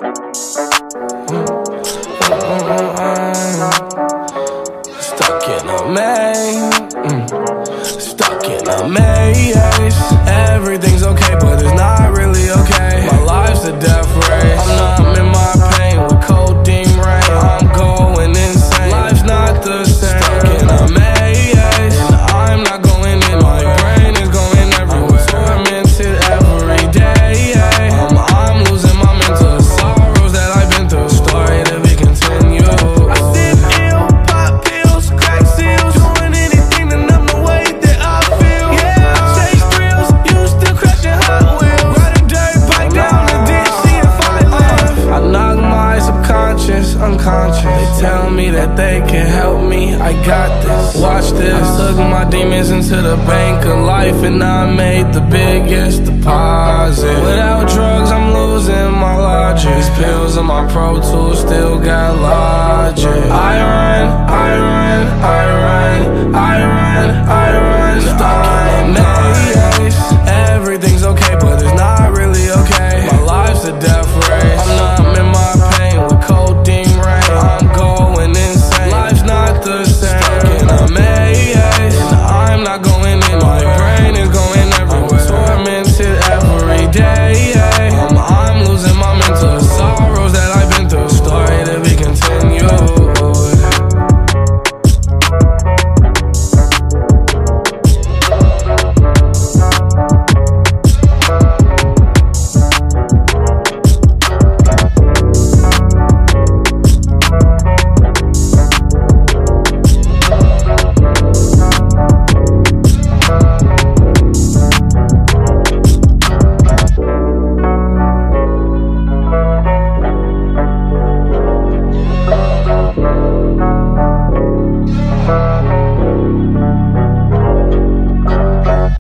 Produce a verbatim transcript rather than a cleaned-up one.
Stuck in a maze, mm. Stuck in a maze. Everything's okay, but it's not really okay. My life's a death race. I'm numb in my pain with codeine rain. I'm going insane. Life's not the same. Stuck in a maze, and I'm not going in. My brain is going everywhere. I'm tormented every day. I'm, I'm losing my mental sorrows that I've been through. Story to be continued. I sit ill, pop pills, crack seals, doing anything to numb the way that I feel. Yeah, I chase thrills, used to crashing Hot Wheels. Ride a dirt bike down the ditch, see if I live. I knock my subconscious unconscious. They tell me that they can help me, I got this. Watch this, I took my demons into the bank of life, and I made the biggest deposit. Without drugs, I'm losing my logic. These pills in my Pro Tools still got logic. I run, I run, I run, I run, I run. Stuck in a maze.